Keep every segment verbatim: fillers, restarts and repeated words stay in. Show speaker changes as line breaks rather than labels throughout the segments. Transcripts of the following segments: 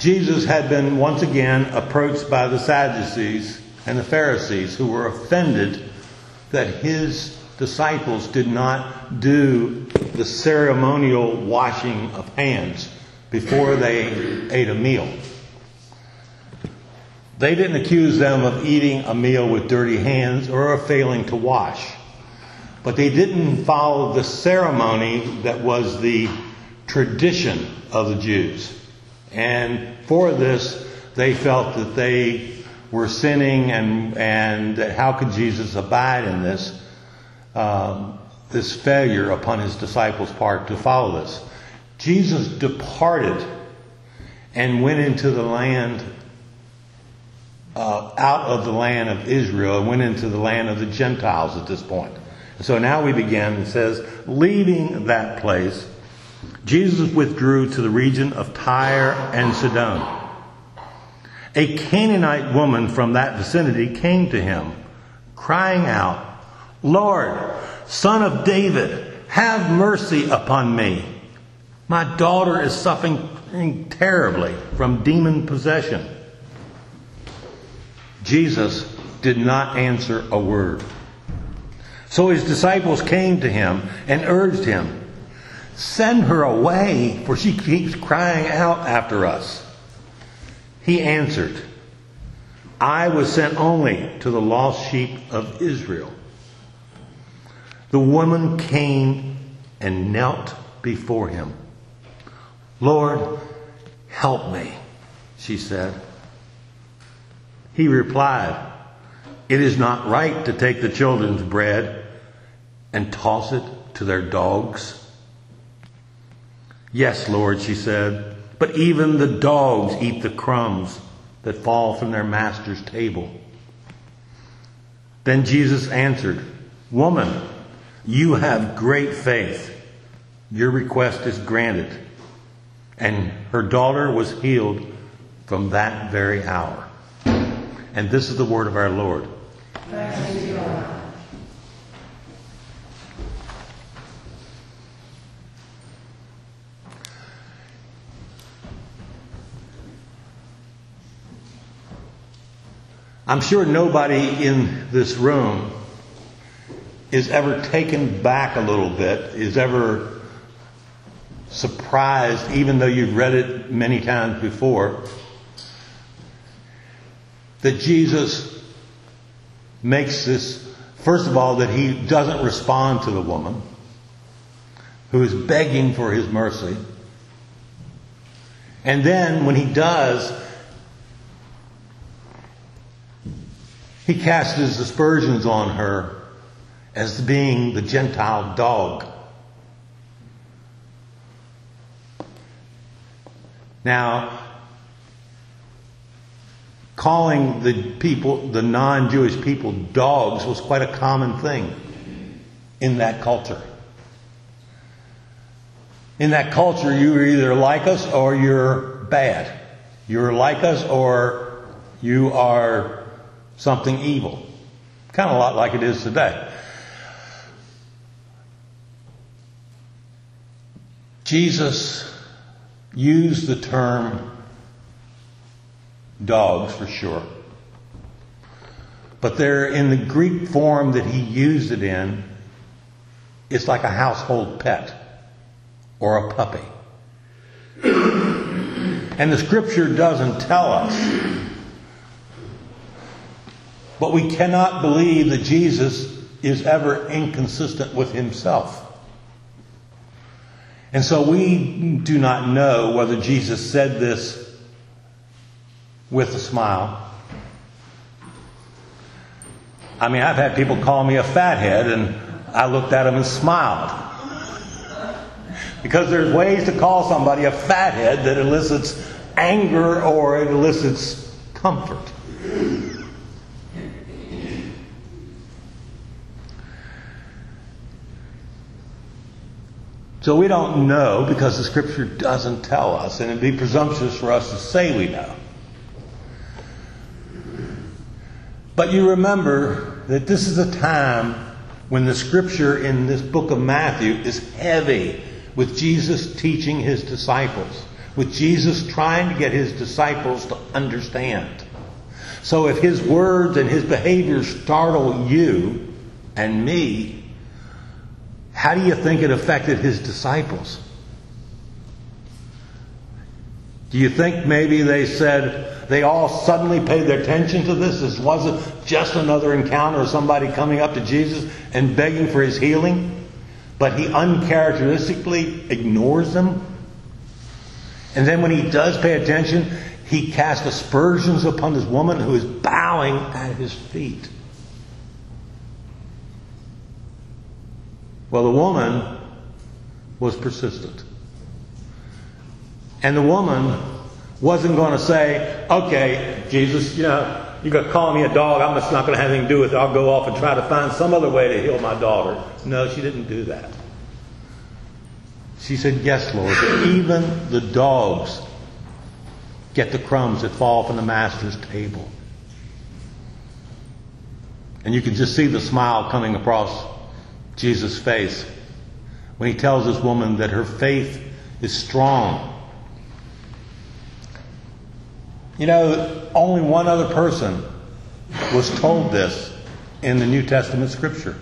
Jesus had been once again approached by the Sadducees and the Pharisees, who were offended that his disciples did not do the ceremonial washing of hands before they ate a meal. They didn't accuse them of eating a meal with dirty hands or of failing to wash. But they didn't follow the ceremony that was the tradition of the Jews. And for this, they felt that they were sinning, and, and how could Jesus abide in this, um, this failure upon his disciples' part to follow this. Jesus departed and went into the land, uh, out of the land of Israel, and went into the land of the Gentiles at this point. So now we begin, it says, leaving that place, Jesus withdrew to the region of Tyre and Sidon. A Canaanite woman from that vicinity came to him, crying out, "Lord, Son of David, have mercy upon me. My daughter is suffering terribly from demon possession." Jesus did not answer a word. So his disciples came to him and urged him, "Send her away, for she keeps crying out after us." He answered, "I was sent only to the lost sheep of Israel." The woman came and knelt before him. "Lord, help me," she said. He replied, "It is not right to take the children's bread and toss it to their dogs." "Yes, Lord," she said, "but even the dogs eat the crumbs that fall from their master's table." Then Jesus answered, "Woman, you have great faith. Your request is granted." And her daughter was healed from that very hour. And this is the word of our Lord.
Thanks be to God.
I'm sure nobody in this room is ever taken back a little bit, is ever surprised, even though you've read it many times before, that Jesus makes this, first of all, that he doesn't respond to the woman who is begging for his mercy. And then when he does, he casts his aspersions on her as being the Gentile dog. Now, calling the people, the non-Jewish people, dogs was quite a common thing in that culture. In that culture, you were either like us or you're bad. You're like us or you are something evil. Kind of a lot like it is today. Jesus used the term dogs for sure. But there, in the Greek form that he used it in, it's like a household pet or a puppy. And the scripture doesn't tell us. But we cannot believe that Jesus is ever inconsistent with himself. And so we do not know whether Jesus said this with a smile. I mean, I've had people call me a fathead, and I looked at them and smiled. Because there's ways to call somebody a fathead that elicits anger or it elicits comfort. So we don't know because the scripture doesn't tell us, and it'd be presumptuous for us to say we know. But you remember that this is a time when the scripture in this book of Matthew is heavy with Jesus teaching his disciples. with Jesus trying to get his disciples to understand. So if his words and his behavior startle you and me, how do you think it affected his disciples? Do you think maybe they said they all suddenly paid their attention to this? This wasn't just another encounter of somebody coming up to Jesus and begging for his healing, but he uncharacteristically ignores them. And then when he does pay attention, he casts aspersions upon this woman who is bowing at his feet. Well, the woman was persistent. And the woman wasn't going to say, okay, Jesus, you know, you're going to call me a dog. I'm just not going to have anything to do with it. I'll go off and try to find some other way to heal my daughter. No, she didn't do that. She said, yes, Lord, but even the dogs get the crumbs that fall from the master's table. And you can just see the smile coming across Jesus' face when he tells this woman that her faith is strong. You know, only one other person was told this in the New Testament scripture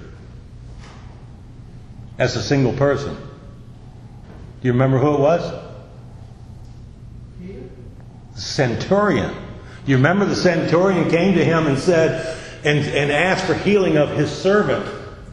as a single person. Do you remember who it was? The centurion. Do you remember the centurion came to him and said, and, and asked for healing of his servant?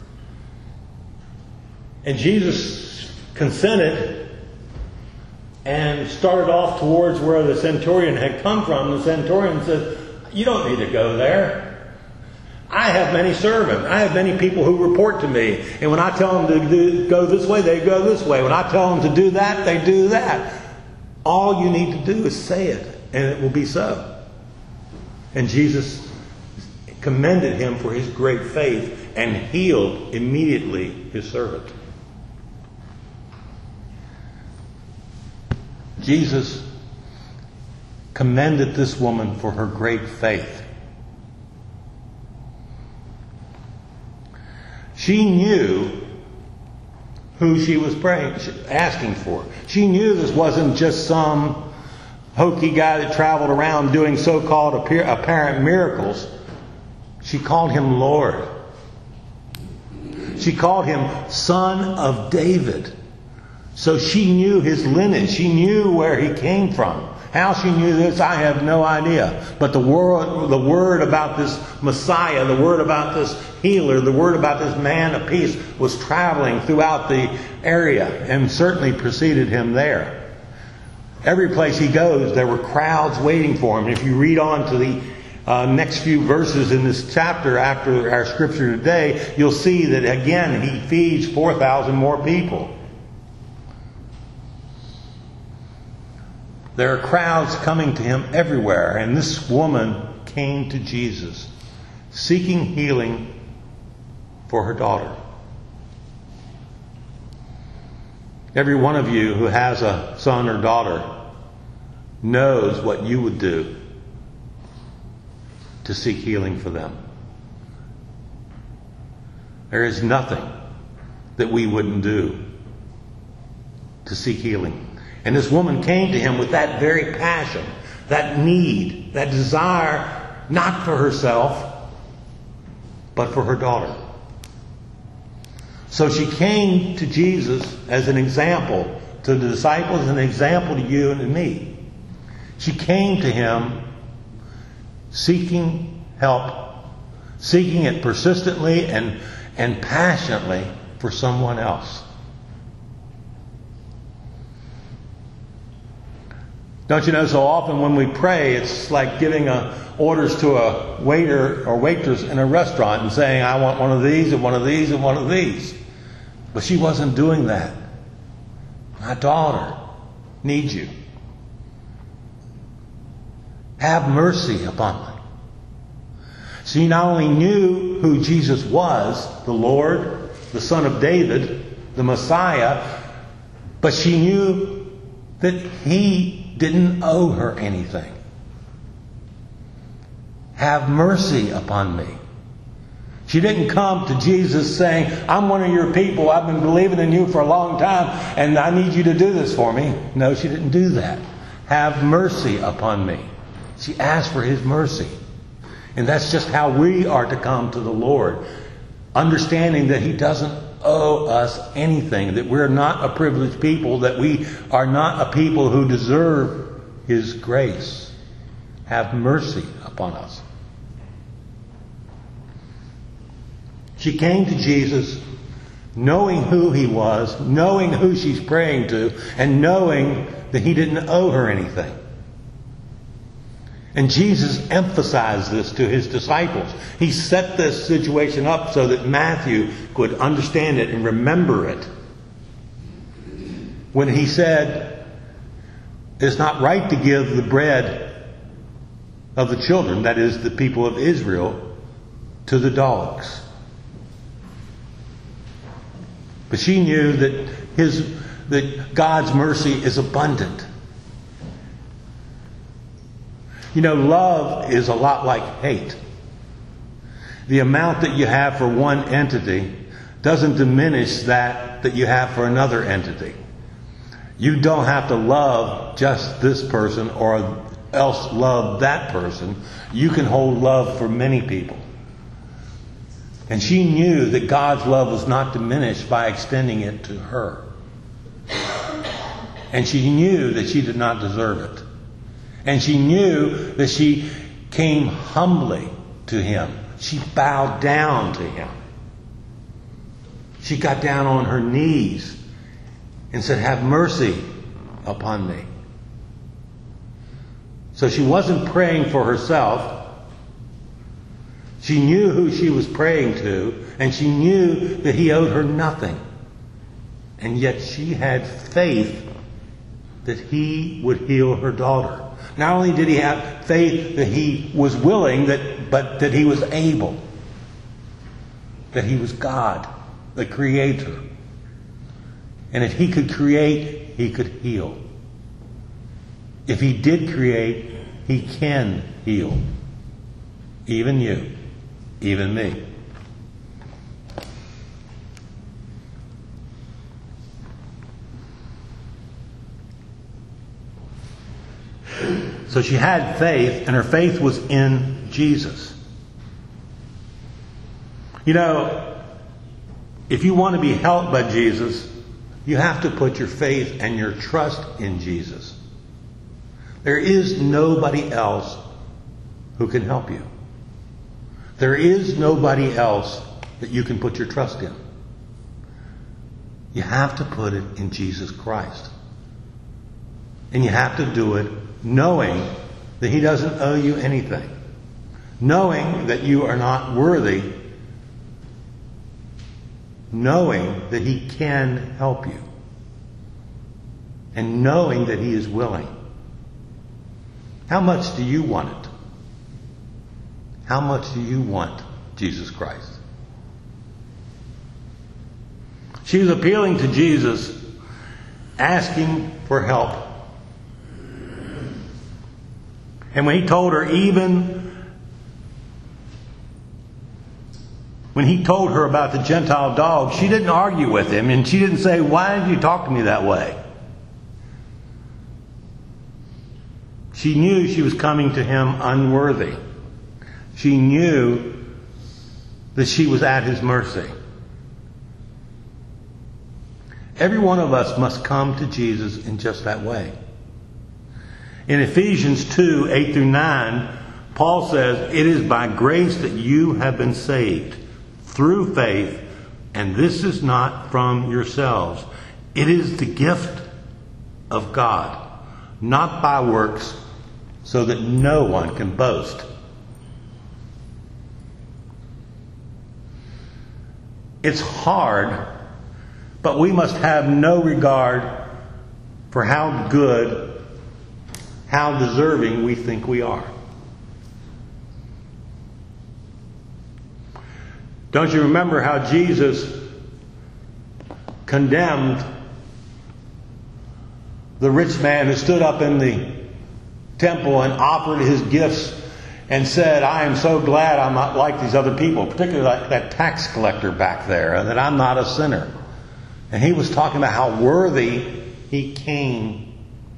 And Jesus consented and started off towards where the centurion had come from. The centurion said, you don't need to go there. I have many servants. I have many people who report to me. And when I tell them to do, go this way, they go this way. When I tell them to do that, they do that. All you need to do is say it, and it will be so. And Jesus commended him for his great faith and healed immediately his servant. Jesus commended this woman for her great faith. She knew who she was praying, asking for. She knew this wasn't just some hokey guy that traveled around doing so-called apparent miracles. She called him Lord. She called him Son of David. So she knew his lineage. She knew where he came from. How she knew this, I have no idea. But the word, the word about this Messiah, the word about this healer, the word about this man of peace was traveling throughout the area and certainly preceded him there. Every place he goes, there were crowds waiting for him. If you read on to the uh, next few verses in this chapter after our scripture today, you'll see that again he feeds four thousand more people. There are crowds coming to him everywhere, and this woman came to Jesus seeking healing for her daughter. Every one of you who has a son or daughter knows what you would do to seek healing for them. There is nothing that we wouldn't do to seek healing. And this woman came to him with that very passion, that need, that desire, not for herself, but for her daughter. So she came to Jesus as an example to the disciples, an example to you and to me. She came to him seeking help, seeking it persistently and, and passionately for someone else. Don't you know, so often when we pray, it's like giving a, orders to a waiter or waitress in a restaurant and saying, I want one of these and one of these and one of these. But she wasn't doing that. My daughter needs you. Have mercy upon me. She not only knew who Jesus was, the Lord, the Son of David, the Messiah, but she knew that he didn't owe her anything. Have mercy upon me. She didn't come to Jesus saying, I'm one of your people. I've been believing in you for a long time, and I need you to do this for me. No, she didn't do that. Have mercy upon me. She asked for His mercy. And that's just how we are to come to the Lord. Understanding that He doesn't owe us anything. That we're not a privileged people. That we are not a people who deserve His grace. Have mercy upon us. She came to Jesus knowing who He was, knowing who she's praying to, and knowing that He didn't owe her anything. And Jesus emphasized this to His disciples. He set this situation up so that Matthew could understand it and remember it. When He said, it's not right to give the bread of the children, that is the people of Israel, to the dogs. But she knew that his that God's mercy is abundant. You know, love is a lot like hate. The amount that you have for one entity doesn't diminish that that you have for another entity. You don't have to love just this person or else love that person. You can hold love for many people. And she knew that God's love was not diminished by extending it to her. And she knew that she did not deserve it. And she knew that she came humbly to Him. She bowed down to Him. She got down on her knees and said, have mercy upon me. So she wasn't praying for herself. She knew who she was praying to, and she knew that He owed her nothing. And yet she had faith that He would heal her daughter. Not only did he have faith that He was willing, that, but that He was able. That He was God, the Creator. And if He could create, He could heal. If He did create, He can heal. Even you. Even me. So she had faith, and her faith was in Jesus. You know, if you want to be helped by Jesus, you have to put your faith and your trust in Jesus. There is nobody else who can help you. There is nobody else that you can put your trust in. You have to put it in Jesus Christ. And you have to do it knowing that He doesn't owe you anything. Knowing that you are not worthy. Knowing that He can help you. And knowing that He is willing. How much do you want it? How much do you want Jesus Christ? She was appealing to Jesus, asking for help. And when He told her, even when He told her about the Gentile dog, she didn't argue with Him, and she didn't say, why did you talk to me that way? She knew she was coming to Him unworthy. She knew that she was at His mercy. Every one of us must come to Jesus in just that way. In Ephesians two, eight through nine, Paul says, it is by grace that you have been saved, through faith, and this is not from yourselves. It is the gift of God, not by works, so that no one can boast. It's hard, but we must have no regard for how good, how deserving we think we are. Don't you remember how Jesus condemned the rich man who stood up in the temple and offered his gifts and said, I am so glad I'm not like these other people, particularly like that tax collector back there, that I'm not a sinner. And he was talking about how worthy he came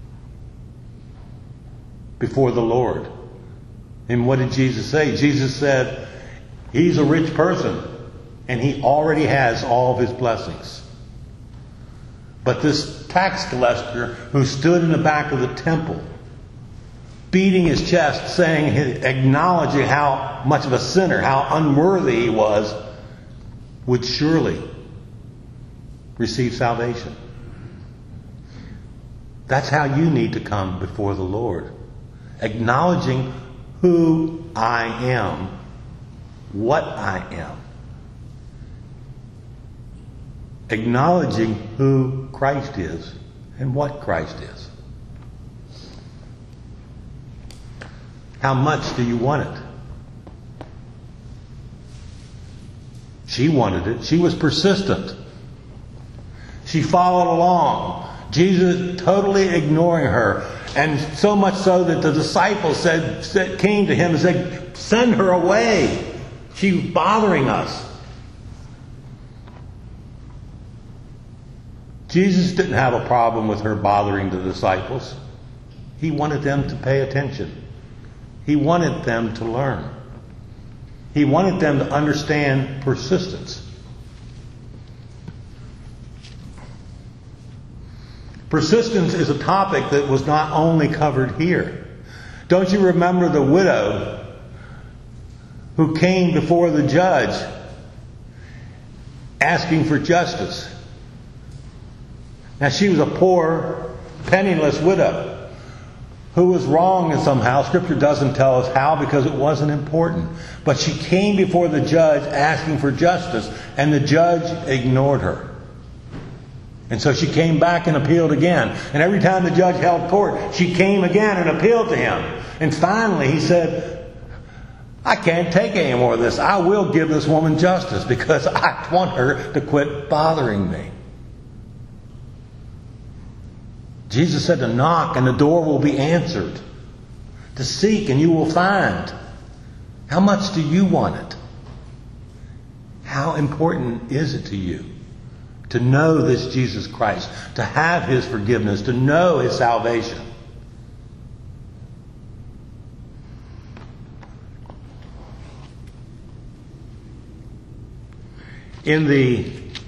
before the Lord. And what did Jesus say? Jesus said, he's a rich person, and he already has all of his blessings. But this tax collector who stood in the back of the temple, beating his chest, saying, acknowledging how much of a sinner, how unworthy he was, would surely receive salvation. That's how you need to come before the Lord. Acknowledging who I am, what I am. Acknowledging who Christ is and what Christ is. How much do you want it? She wanted it. She was persistent. She followed along. Jesus totally ignoring her. And so much so that the disciples said, said came to him and said, send her away. She's bothering us. Jesus didn't have a problem with her bothering the disciples. He wanted them to pay attention. He wanted them to learn. He wanted them to understand persistence. Persistence is a topic that was not only covered here. Don't you remember the widow who came before the judge asking for justice? Now, she was a poor, penniless widow who was wrong somehow. Scripture doesn't tell us how, because it wasn't important. But she came before the judge asking for justice, and the judge ignored her. And so she came back and appealed again. And every time the judge held court, she came again and appealed to him. And finally he said, I can't take any more of this. I will give this woman justice because I want her to quit bothering me. Jesus said to knock and the door will be answered. To seek and you will find. How much do you want it? How important is it to you to know this Jesus Christ, to have His forgiveness, to know His salvation? In the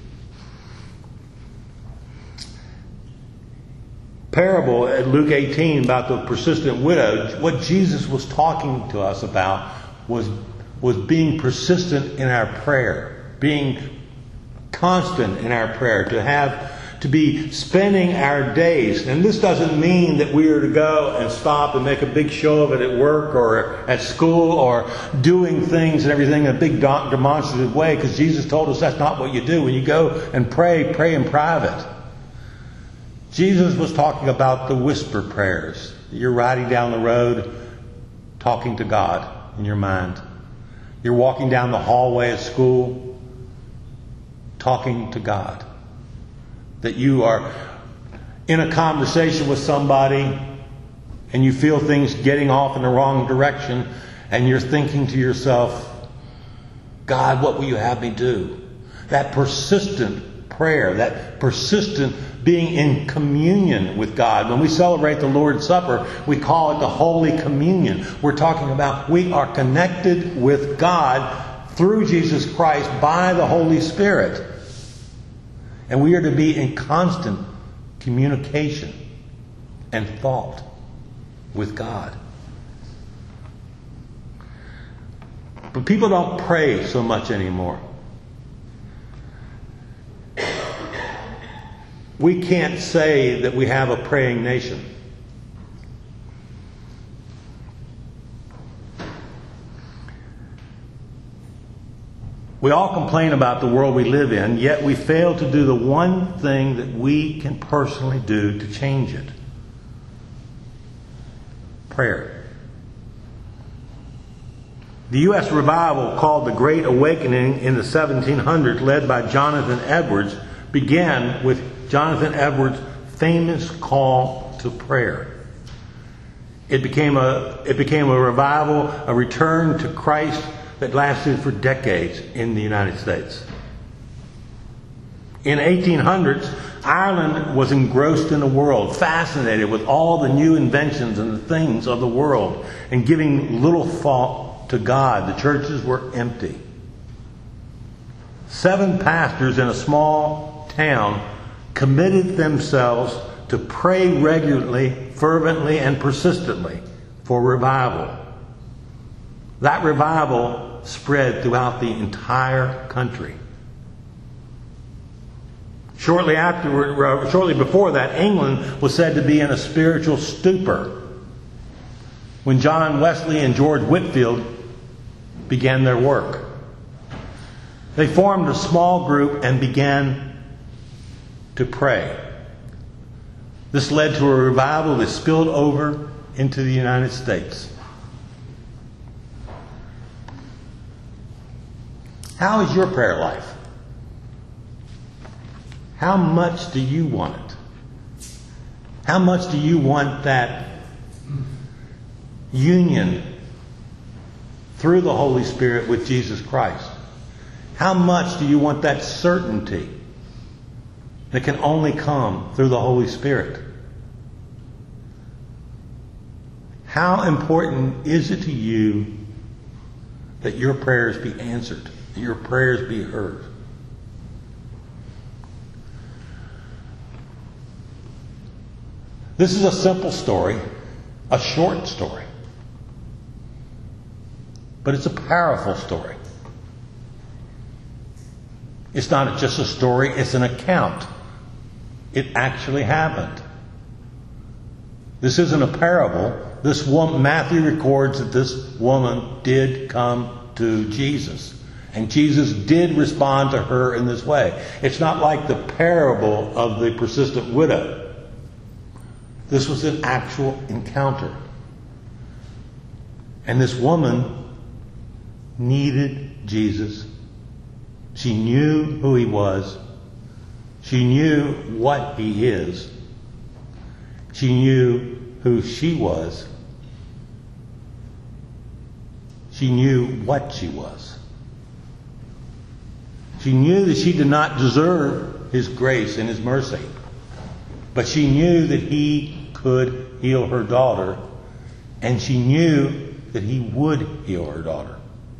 parable at Luke eighteen about the persistent widow, what Jesus was talking to us about was, was being persistent in our prayer, being constant in our prayer, to have to be spending our days. And this doesn't mean that we are to go and stop and make a big show of it at work or at school or doing things and everything in a big demonstrative way, because Jesus told us that's not what you do. When you go and pray, pray in private. Jesus was talking about the whisper prayers. You're riding down the road talking to God in your mind. You're walking down the hallway at school talking to God. That you are in a conversation with somebody and you feel things getting off in the wrong direction and you're thinking to yourself, God, what will you have me do? That persistent prayer, that persistent being in communion with God. When we celebrate the Lord's Supper, we call it the Holy Communion. We're talking about we are connected with God through Jesus Christ by the Holy Spirit. And we are to be in constant communication and thought with God. But people don't pray so much anymore. We can't say that we have a praying nation. We all complain about the world we live in, yet we fail to do the one thing that we can personally do to change it. Prayer. The U S revival, called the Great Awakening in the seventeen hundreds, led by Jonathan Edwards, began with Jonathan Edwards' famous call to prayer. It became a, it became a revival, a return to Christ that lasted for decades in the United States. In eighteen hundreds, Ireland was engrossed in the world, fascinated with all the new inventions and the things of the world, and giving little thought to God. The churches were empty. Seven pastors in a small town committed themselves to pray regularly, fervently, and persistently for revival. That revival spread throughout the entire country. Shortly afterward, shortly before that, England was said to be in a spiritual stupor when John Wesley and George Whitefield began their work. They formed a small group and began to pray. This led to a revival that spilled over into the United States. How is your prayer life? How much do you want it? How much do you want that union through the Holy Spirit with Jesus Christ? How much do you want that certainty that can only come through the Holy Spirit? How important is it to you that your prayers be answered, that your prayers be heard? This is a simple story, a short story, but it's a powerful story. It's not just a story, it's an account. It actually happened. This isn't a parable. This woman, Matthew records that this woman did come to Jesus. And Jesus did respond to her in this way. It's not like the parable of the persistent widow. This was an actual encounter. And this woman needed Jesus. She knew who he was. She knew what he is. She knew who she was. She knew what she was. She knew that she did not deserve his grace and his mercy. But she knew that he could heal her daughter. And she knew that he would heal her daughter.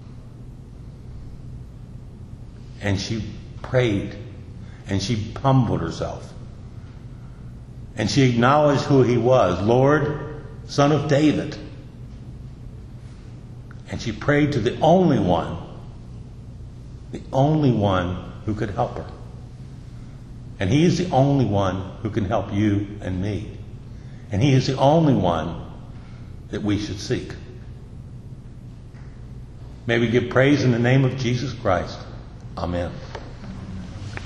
And she prayed. And she humbled herself. And she acknowledged who he was. Lord, Son of David. And she prayed to the only one. The only one who could help her. And he is the only one who can help you and me. And he is the only one that we should seek. May we give praise in the name of Jesus Christ. Amen.